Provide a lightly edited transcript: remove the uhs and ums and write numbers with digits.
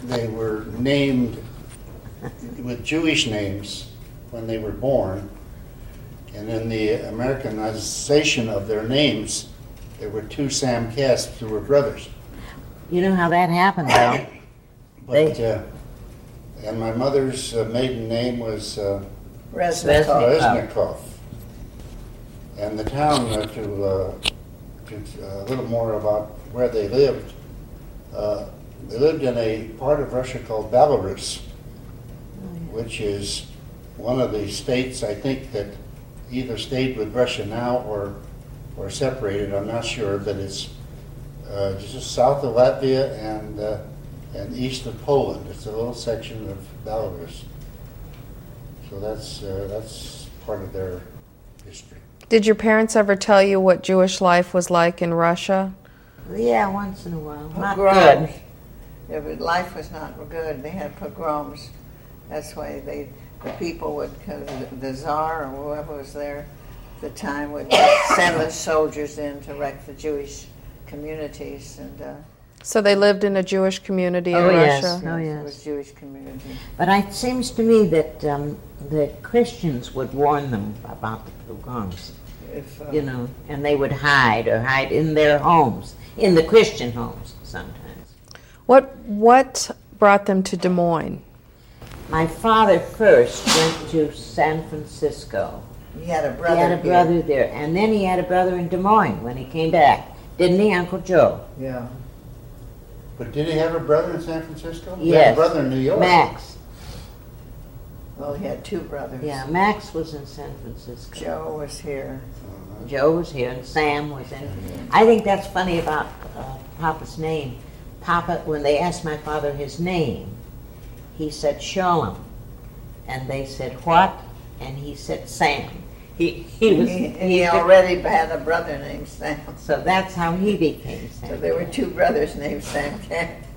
they were named with Jewish names when they were born, and in the Americanization of their names, there were two Sam Casps who were brothers. You know how that happened, though? But and my mother's maiden name was Reznikov. Reznikov. And the town, to a little more about where they lived in a part of Russia called Belarus, which is one of the states, I think, that either stayed with Russia now or separated. I'm not sure, but it's just south of Latvia and east of Poland. It's a little section of Belarus. So that's part of their history. Did your parents ever tell you what Jewish life was like in Russia? Yeah, once in a while. Not Pogroms. good. Yeah, but life was not good. They had pogroms. That's why the people would, the Tsar or whoever was there at the time would send the soldiers in to wreck the Jewish communities. And So they lived in a Jewish community in yes. Russia? Oh, it yes. was Jewish community. But it seems to me that the Christians would warn them about the pogroms, If, you know, and they would hide in their homes, in the Christian homes sometimes. What brought them to Des Moines? My father first went to San Francisco. he had a brother. He had a here. brother there, and then he had a brother in Des Moines when he came back. Didn't he, Uncle Joe? Yeah. But did he have a brother in San Francisco? He had Yes. a brother in New York. Max. Well, he had two brothers. Yeah, Max was in San Francisco. Joe was here. Joe was here, and Sam was in. I think that's funny about Papa's name. Papa, when they asked my father his name, he said Shalom, and they said what? And he said Sam. He already had a brother named Sam. So that's how he became Sam. So there were two brothers named Sam Camp.